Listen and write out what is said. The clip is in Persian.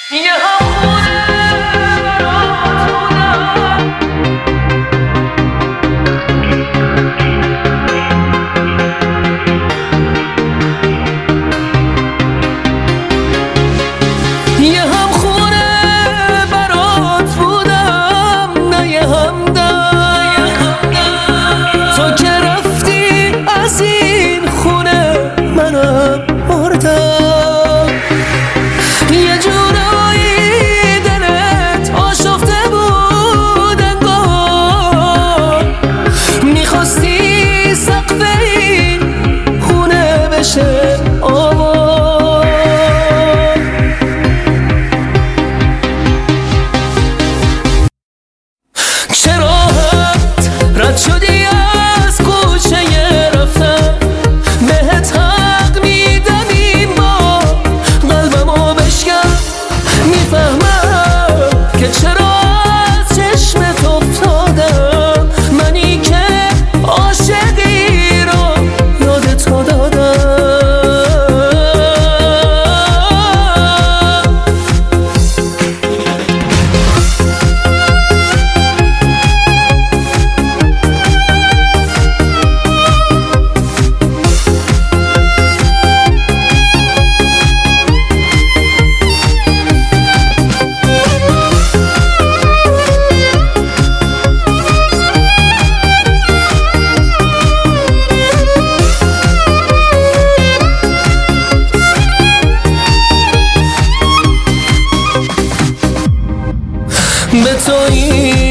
یه همونه برات بودم، یه همخونه برات بودم، نه یه همدم. تو که رفتی از این خونه منم مردم. یه جورایی دلت آشفته بود انگار، میخواستی سقف این خونه بشه آوار. چرا رد شدی از کوچه رفتن؟ بهت حق میدم این بار قلبمو بشکن. میفهمم که چرا از چشمت افتادم، منی که عاشقی رو یادت دادم. به تو این